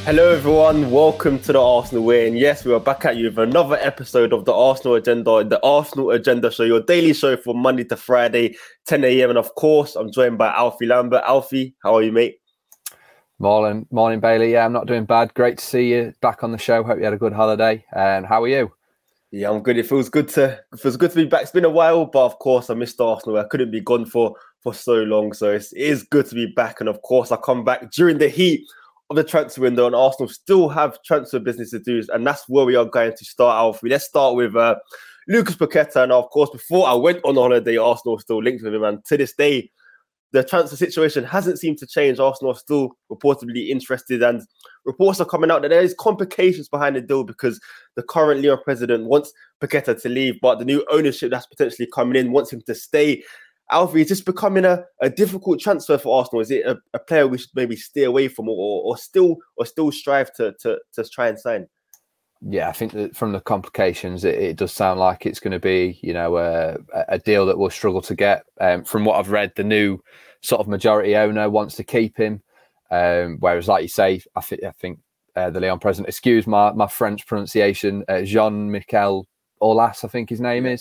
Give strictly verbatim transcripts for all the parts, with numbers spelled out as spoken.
Hello everyone, welcome to the Arsenal Way, and yes, we are back at you with another episode of the Arsenal Agenda, the Arsenal Agenda Show, your daily show from Monday to Friday, ten a.m. And of course, I'm joined by Alfie Lambert. Alfie, how are you, mate? Morning, morning, Bailey. Yeah, I'm not doing bad. Great to see you back on the show. Hope you had a good holiday. And how are you? Yeah, I'm good. It feels good to it feels good to be back. It's been a while, but of course, I missed Arsenal. I couldn't be gone for for so long, so it's, it is good to be back. And of course, I come back during the heat of the transfer window, and Arsenal still have transfer business to do, and that's where we are going to start, Alfie. Let's start with uh, Lucas Paqueta. And of course, before I went on holiday, Arsenal was still linked with him, and to this day, the transfer situation hasn't seemed to change. Arsenal are still reportedly interested, and reports are coming out that there is complications behind the deal because the current Lyon president wants Paqueta to leave, but the new ownership that's potentially coming in wants him to stay. Alfie, is this becoming a, a difficult transfer for Arsenal? Is it a, a player we should maybe stay away from, or, or still or still strive to, to to try and sign? Yeah, I think that from the complications, it, it does sound like it's going to be, you know, a, a deal that we'll struggle to get. Um, from what I've read, the new sort of majority owner wants to keep him, um, whereas, like you say, I, th- I think uh, the Lyon president, excuse my my French pronunciation, uh, Jean-Michel Aulas, I think his name yeah. is.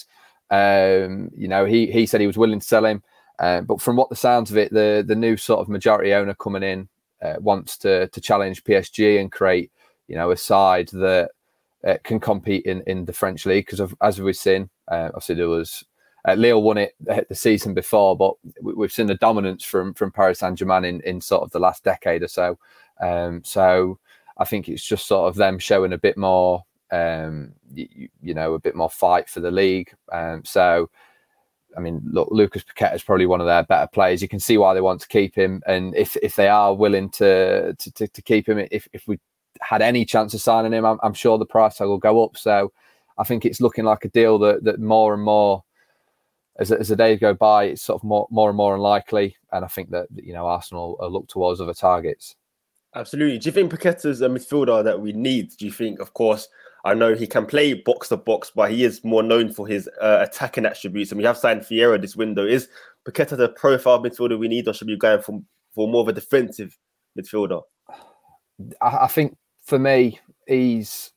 Um, you know, he he said he was willing to sell him, uh, but from what the sounds of it, the the new sort of majority owner coming in uh, wants to to challenge P S G and create, you know, a side that uh, can compete in, in the French league. Because as we've seen, uh, obviously there was uh, Lille won it the season before, but we, we've seen the dominance from from Paris Saint-Germain in, in sort of the last decade or so. Um, so I think it's just sort of them showing a bit more. Um, you, you know, a bit more fight for the league. Um, so, I mean, look, Lucas Paqueta is probably one of their better players. You can see why they want to keep him, and if if they are willing to to, to, to keep him, if if we had any chance of signing him, I'm, I'm sure the price tag will go up. So, I think it's looking like a deal that that more and more as as the days go by, it's sort of more more and more unlikely. And I think that you know Arsenal will look towards other targets. Absolutely. Do you think Paqueta's a midfielder that we need? Do you think, of course, I know he can play box to box, but he is more known for his uh, attacking attributes. And we have signed Fiera this window. Is Paqueta the profile midfielder we need, or should we be going for, for more of a defensive midfielder? I, I think for me, he's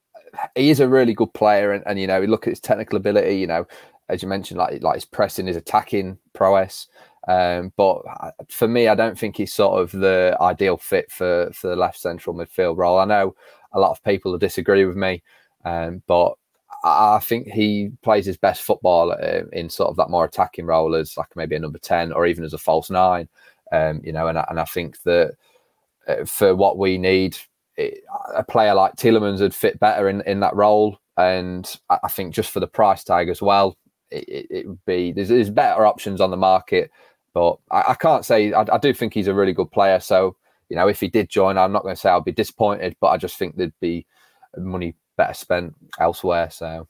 he is a really good player, and, and you know, look at his technical ability. You know, as you mentioned, like like his pressing, his attacking prowess. Um, but for me, I don't think he's sort of the ideal fit for, for the left central midfield role. I know a lot of people will disagree with me, um, but I think he plays his best football uh, in sort of that more attacking role as like maybe a number ten or even as a false nine. Um, you know, and, and I think that uh, for what we need, it, a player like Tielemans would fit better in, in that role. And I think just for the price tag as well, it, it, it would be there's, there's better options on the market. But I, I can't say, I, I do think he's a really good player. So, you know, if he did join, I'm not going to say I'll be disappointed, but I just think there'd be money better spent elsewhere. So,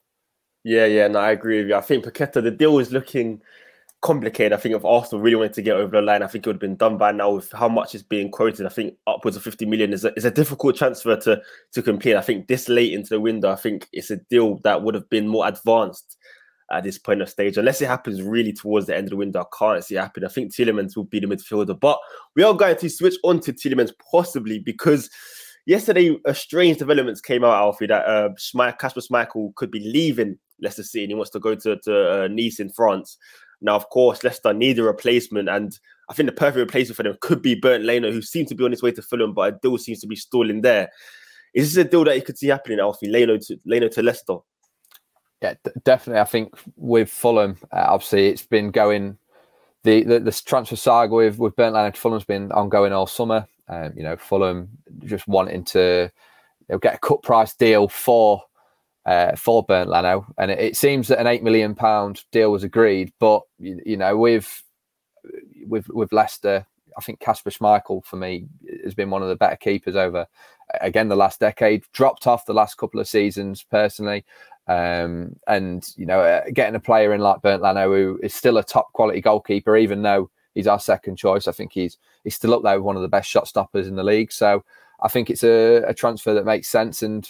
yeah, yeah, no, I agree with you. I think Paqueta, the deal is looking complicated. I think if Arsenal really wanted to get over the line, I think it would have been done by now with how much is being quoted. I think upwards of fifty million is a, is a difficult transfer to, to complete. I think this late into the window, I think it's a deal that would have been more advanced at this point of stage, unless it happens really towards the end of the window. I can't see it happen. I think Tielemans will be the midfielder, but we are going to switch on to Tielemans possibly because yesterday a strange developments came out, Alfie, that uh, Kasper Schmeichel could be leaving Leicester City and he wants to go to, to uh, Nice in France. Now, of course, Leicester need a replacement, and I think the perfect replacement for them could be Bernd Leno, who seems to be on his way to Fulham, but a deal seems to be stalling there. Is this a deal that you could see happening, Alfie? Leno to Leno to Leicester? Yeah, d- definitely. I think with Fulham, uh, obviously, it's been going. The, the the transfer saga with with Bernd Leno to Fulham's been ongoing all summer. Um, you know, Fulham just wanting to you know, get a cut price deal for uh, for Bernd Leno, and it, it seems that an eight million pound deal was agreed. But you, you know, with with with Leicester, I think Kasper Schmeichel for me has been one of the better keepers over again the last decade. Dropped off the last couple of seasons personally. Um, and, you know, uh, getting a player in like Bernd Leno, who is still a top quality goalkeeper, even though he's our second choice, I think he's he's still up there with one of the best shot stoppers in the league. So I think it's a, a transfer that makes sense. And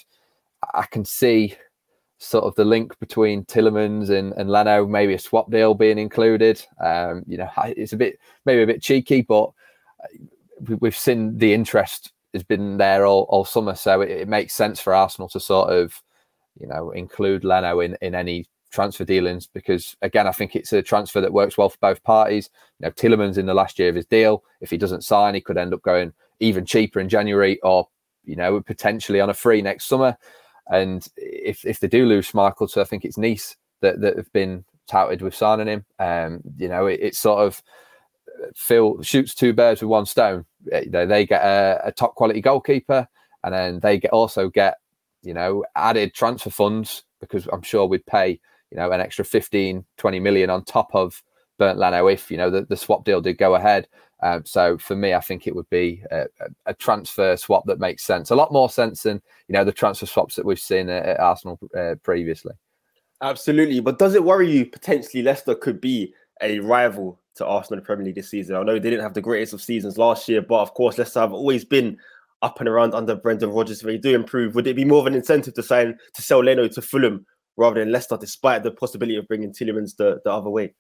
I can see sort of the link between Tielemans and, and Leno, maybe a swap deal being included. Um, you know, it's a bit, maybe a bit cheeky, but we've seen the interest has been there all, all summer, so it, it makes sense for Arsenal to sort of, you know, include Leno in, in any transfer dealings, because again, I think it's a transfer that works well for both parties. You know, Tielemans in the last year of his deal, if he doesn't sign, he could end up going even cheaper in January, or, you know, potentially on a free next summer. And if if they do lose Schmeichel, so I think it's Nice that, that have been touted with signing him. Um, you know, it, it's sort of Phil shoots two birds with one stone. You know, they get a, a top quality goalkeeper, and then they get also get, you know, added transfer funds, because I'm sure we'd pay, you know, an extra fifteen, twenty million on top of Bernd Leno if, you know, the, the swap deal did go ahead. Um, so for me, I think it would be a, a transfer swap that makes sense, a lot more sense than, you know, the transfer swaps that we've seen at, at Arsenal uh, previously. Absolutely. But does it worry you potentially Leicester could be a rival to Arsenal in the Premier League this season? I know they didn't have the greatest of seasons last year, but of course, Leicester have always been up and around under Brendan Rodgers. If they do improve, would it be more of an incentive to sign, to sell Leno to Fulham rather than Leicester, despite the possibility of bringing Tielemans the, the other way?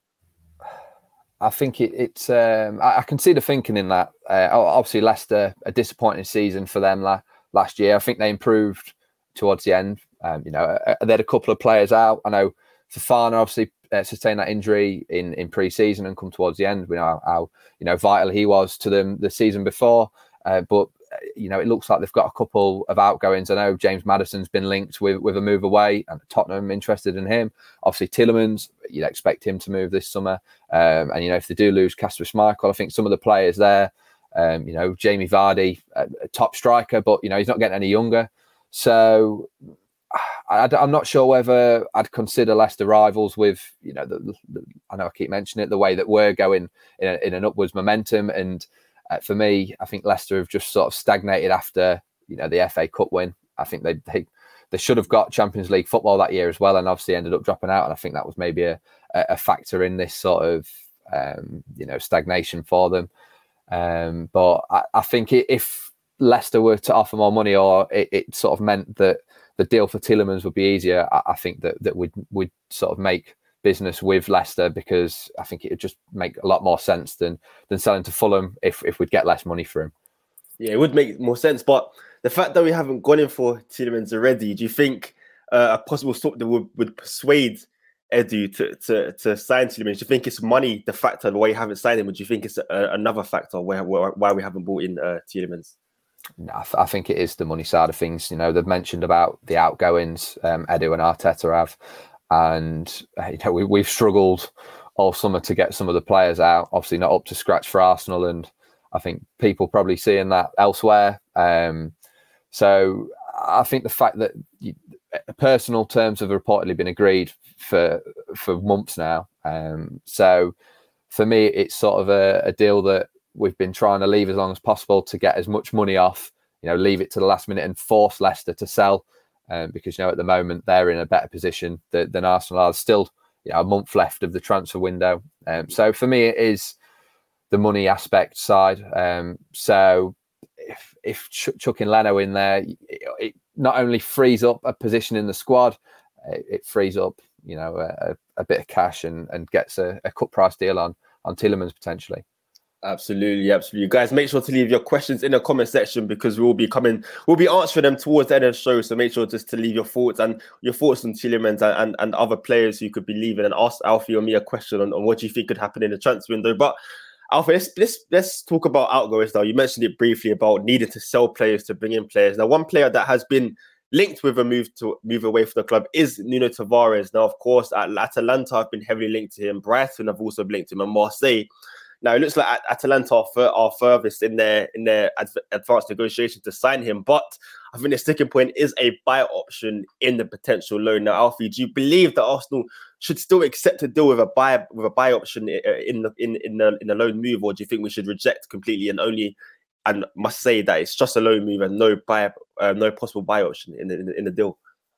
I think it, it's. Um, I, I can see the thinking in that. Uh, obviously, Leicester, a disappointing season for them la- last year. I think they improved towards the end. Um, you know, uh, they had a couple of players out. I know Fofana obviously uh, sustained that injury in, in pre-season and come towards the end. We know how, how you know vital he was to them the season before. Uh, but you know, it looks like they've got a couple of outgoings. I know James Maddison's been linked with, with a move away, and Tottenham interested in him. Obviously, Tielemans, you'd expect him to move this summer. Um, and, you know, if they do lose Kasper Schmeichel, I think some of the players there, um, you know, Jamie Vardy, a, a top striker, but, you know, he's not getting any younger. So I, I'm not sure whether I'd consider Leicester rivals with, you know, the, the, I know I keep mentioning it, the way that we're going in, a, in an upwards momentum. And Uh, for me, I think Leicester have just sort of stagnated after, you know, the F A Cup win. I think they they, they should have got Champions League football that year as well, and obviously ended up dropping out. And I think that was maybe a, a factor in this sort of, um, you know, stagnation for them. Um, but I, I think if Leicester were to offer more money, or it, it sort of meant that the deal for Tielemans would be easier, I, I think that that would would sort of make business with Leicester, because I think it would just make a lot more sense than than selling to Fulham if if we'd get less money for him. Yeah, it would make more sense. But the fact that we haven't gone in for Tielemans already, do you think uh, a possible swap that would, would persuade Edu to, to, to sign Tielemans? Do you think it's money, the factor, the way you haven't signed him? Or do you think it's a, another factor where, where, why we haven't bought in uh, Tielemans? No, I, th- I think it is the money side of things. You know, they've mentioned about the outgoings, um, Edu and Arteta have. And you know, we, we've struggled all summer to get some of the players out. Obviously, not up to scratch for Arsenal, and I think people probably seeing that elsewhere. Um, so I think the fact that you, personal terms have reportedly been agreed for for months now. Um, so for me, it's sort of a, a deal that we've been trying to leave as long as possible to get as much money off. You know, leave it to the last minute and force Leicester to sell. Um, because, you know, at the moment they're in a better position than, than Arsenal are. There's still, you know, a month left of the transfer window. Um, so for me, it is the money aspect side. Um, so if, if ch- chucking Leno in there, it, it not only frees up a position in the squad, it, it frees up, you know, a, a bit of cash and, and gets a, a cut price deal on, on Tielemans potentially. Absolutely, absolutely. Guys, make sure to leave your questions in the comment section, because we'll be coming, we'll be answering them towards the end of the show. So make sure just to leave your thoughts and your thoughts on Tielemans and, and, and other players who could be leaving, and ask Alfie or me a question on, on what do you think could happen in the transfer window. But Alfie, let's, let's, let's talk about outgoings now. You mentioned it briefly about needing to sell players to bring in players. Now, one player that has been linked with a move to move away from the club is Nuno Tavares. Now, of course, at Atalanta have been heavily linked to him. Brighton have also been linked to him, and Marseille. Now, it looks like Atalanta are, fur- are furthest in their in their adv- advanced negotiation to sign him. But I think the sticking point is a buy option in the potential loan. Now, Alfie, do you believe that Arsenal should still accept a deal with a buy with a buy option in the in in the in the loan move, or do you think we should reject completely and only and must say that it's just a loan move and no buy uh, no possible buy option in the, in the in the deal?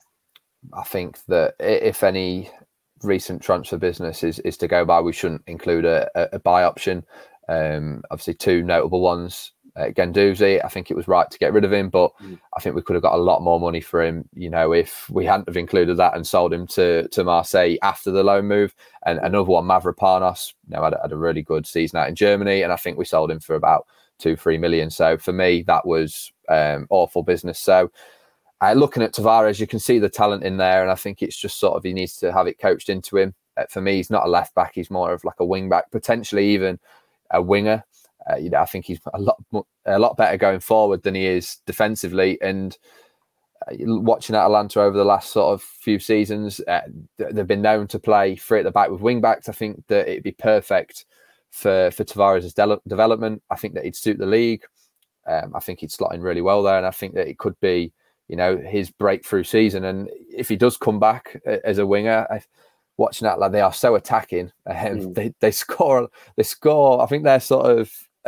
I think that if any recent transfer business is is to go by, we shouldn't include a, a buy option. Um, obviously, two notable ones: uh, Guendouzi. I think it was right to get rid of him, but mm. I think we could have got a lot more money for him, you know, if we hadn't have included that and sold him to to Marseille after the loan move. And another one, Mavropanos, you know, had, had a really good season out in Germany, and I think we sold him for about two, three million. So for me, that was um, awful business. So uh, looking at Tavares, you can see the talent in there, and I think it's just sort of he needs to have it coached into him. Uh, for me, he's not a left back; he's more of like a wing back, potentially even a winger. Uh, you know, I think he's a lot a lot better going forward than he is defensively. And uh, watching Atalanta over the last sort of few seasons, uh, they've been known to play free at the back with wing backs. I think that it'd be perfect for for Tavares' de- development. I think that he'd suit the league. Um, I think he'd slot in really well there, and I think that it could be, you know, his breakthrough season. And if he does come back as a winger, I, watching that, like, they are so attacking. Um, mm. They they score. They score. I think their sort of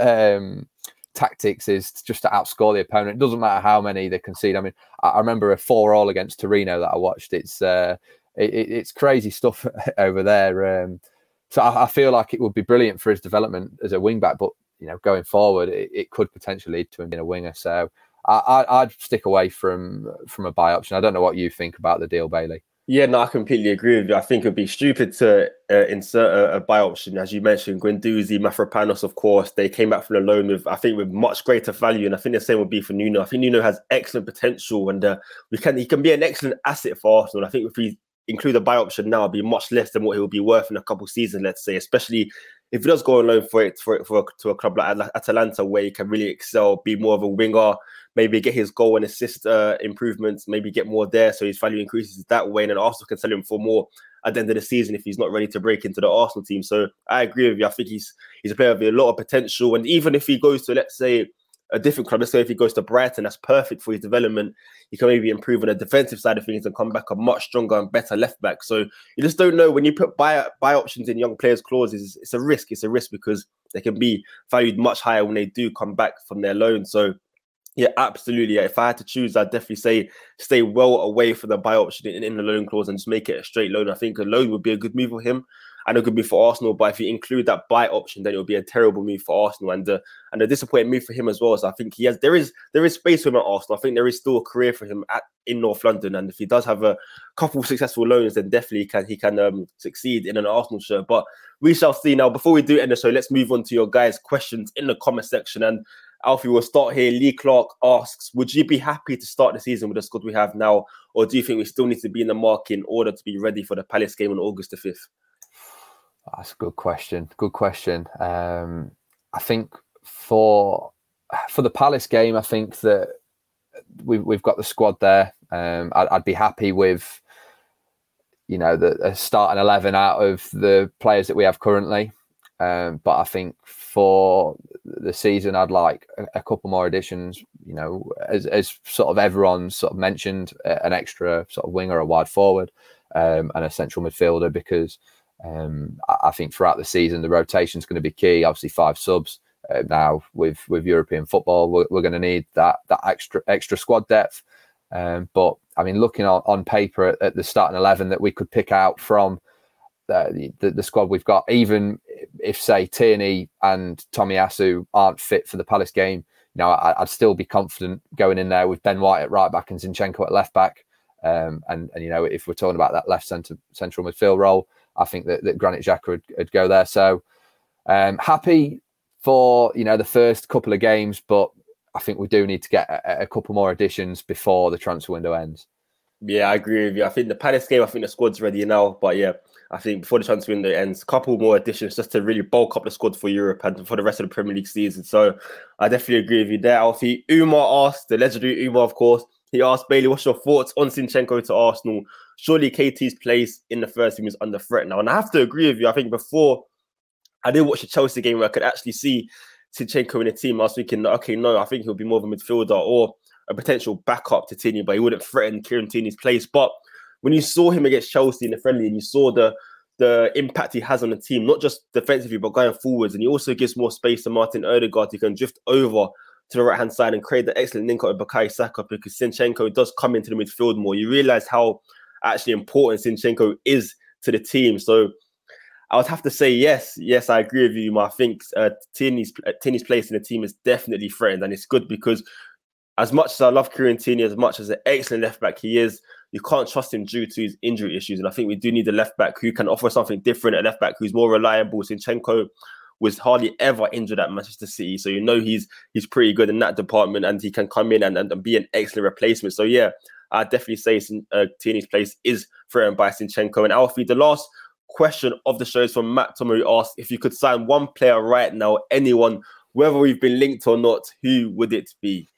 um, tactics is just to outscore the opponent. It doesn't matter how many they concede. I mean, I, I remember a four-all against Torino that I watched. It's uh, it, it's crazy stuff over there. Um, so I, I feel like it would be brilliant for his development as a wing back, but you know, going forward, it, it could potentially lead to him being a winger. So I, I, I'd stick away from from a buy option. I don't know what you think about the deal, Bailey. Yeah, no, I completely agree with you. I think it'd be stupid to uh, insert a, a buy option, as you mentioned. Guendouzi, Mavropanos, of course, they came back from the loan with, I think, with much greater value, and I think the same would be for Nuno. I think Nuno has excellent potential, and uh, we can he can be an excellent asset for Arsenal. And I think if we include a buy option now, it'd be much less than what he will be worth in a couple of seasons, let's say, especially if he does go on loan for it for it for a, to a club like Atalanta, where he can really excel, be more of a winger. Maybe get his goal and assist uh, improvements, maybe get more there, so his value increases that way, and then Arsenal can sell him for more at the end of the season if he's not ready to break into the Arsenal team. So I agree with you. I think he's he's a player with a lot of potential, and even if he goes to, let's say, a different club, let's say if he goes to Brighton, that's perfect for his development. He can maybe improve on the defensive side of things and come back a much stronger and better left back. So you just don't know when you put buy buy options in young players' clauses. It's a risk. It's a risk because they can be valued much higher when they do come back from their loan. So yeah, absolutely. Yeah. If I had to choose, I'd definitely say stay well away from the buy option in, in the loan clause and just make it a straight loan. I think a loan would be a good move for him and a good move for Arsenal. But if you include that buy option, then it would be a terrible move for Arsenal and uh, and a disappointing move for him as well. So I think he has there is there is space for him at Arsenal. I think there is still a career for him at in North London. And if he does have a couple of successful loans, then definitely can he can um, succeed in an Arsenal shirt. But we shall see. Now, before we do end the show, let's move on to your guys' questions in the comment section. And Alfie, we'll start here. Lee Clark asks, would you be happy to start the season with the squad we have now, or do you think we still need to be in the market in order to be ready for the Palace game on August the fifth? That's a good question. Good question. Um, I think for for the Palace game, I think that we've, we've got the squad there. Um, I'd, I'd be happy with, you know, the, the starting eleven out of the players that we have currently. Um, but I think for the season, I'd like a, a couple more additions, you know, as, as sort of everyone's sort of mentioned, uh, an extra sort of winger, a wide forward, um, and a central midfielder, because um, I, I think throughout the season, the rotation is going to be key. Obviously, five subs. Uh, now with, with European football, we're, we're going to need that that extra extra squad depth. Um, but I mean, looking on, on paper at, at the starting eleven that we could pick out from Uh, the, the squad we've got, even if say Tierney and Tomiyasu aren't fit for the Palace game, you know, I, I'd still be confident going in there with Ben White at right back and Zinchenko at left back. Um, and and you know, if we're talking about that left centre central midfield role, I think that, that Granit Xhaka would, would go there. So um, happy for, you know, the first couple of games, but I think we do need to get a, a couple more additions before the transfer window ends. Yeah, I agree with you. I think the Palace game, I think the squad's ready now, but yeah, I think before the transfer window ends, a couple more additions just to really bulk up the squad for Europe and for the rest of the Premier League season. So I definitely agree with you there, Alfie. Umar asked, the legendary Umar, of course, he asked, Bailey, what's your thoughts on Zinchenko to Arsenal? Surely K T's place in the first team is under threat now. And I have to agree with you. I think before I did watch the Chelsea game where I could actually see Zinchenko in the team, I was thinking, okay, no, I think he'll be more of a midfielder or a potential backup to Tierney, but he wouldn't threaten Kieran Tierney's place. But when you saw him against Chelsea in the friendly and you saw the the impact he has on the team, not just defensively, but going forwards, and he also gives more space to Martin Odegaard, who can drift over to the right-hand side and create the excellent link up with Bukayo Saka, because Zinchenko does come into the midfield more. You realise how actually important Zinchenko is to the team. So I would have to say yes. Yes, I agree with you. I think uh, Tierney's, uh, Tierney's place in the team is definitely threatened, and it's good because as much as I love Kieran Tierney, as much as an excellent left back he is, you can't trust him due to his injury issues. And I think we do need a left back who can offer something different, a left back who's more reliable. Zinchenko was hardly ever injured at Manchester City, so you know he's he's pretty good in that department, and he can come in and, and be an excellent replacement. So yeah, I'd definitely say uh, Tierney's place is threatened by Zinchenko. And Alfie, the last question of the show is from Matt Tomer, who asked, if you could sign one player right now, anyone, whether we've been linked or not, who would it be?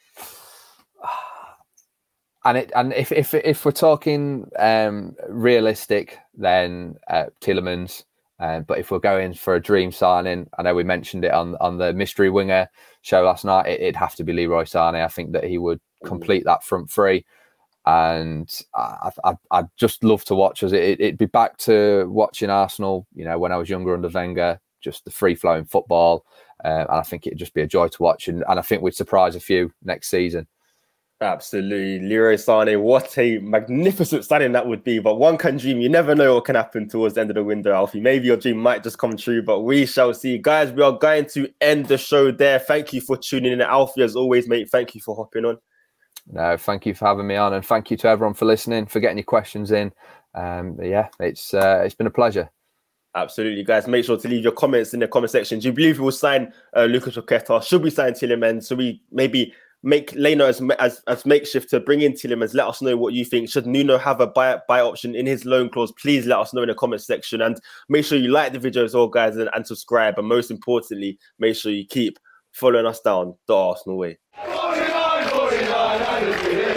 And it and if if if we're talking um, realistic, then uh, Tielemans. Um, but if we're going for a dream signing, I know we mentioned it on on the mystery winger show last night. It, it'd have to be Leroy Sané. I think that he would complete that front three, and I, I, I'd just love to watch us. It, it'd be back to watching Arsenal. You know, when I was younger under Wenger, just the free flowing football, uh, and I think it'd just be a joy to watch. And, and I think we'd surprise a few next season. Absolutely. Leroy Sané, what a magnificent signing that would be. But one can dream. You never know what can happen towards the end of the window, Alfie. Maybe your dream might just come true, but we shall see. Guys, we are going to end the show there. Thank you for tuning in. Alfie, as always, mate, thank you for hopping on. No, thank you for having me on, and thank you to everyone for listening, for getting your questions in. Um, yeah, it's uh, it's been a pleasure. Absolutely, guys. Make sure to leave your comments in the comment section. Do you believe we will sign uh, Lucas Paqueta? Should we sign Tielemans? Should we maybe make Leno as, as as makeshift to bring in Tielemans? Let us know what you think. Should Nuno have a buy, buy option in his loan clause? Please let us know in the comment section. And make sure you like the video as well, guys, and, and subscribe. And most importantly, make sure you keep following us down the Arsenal way.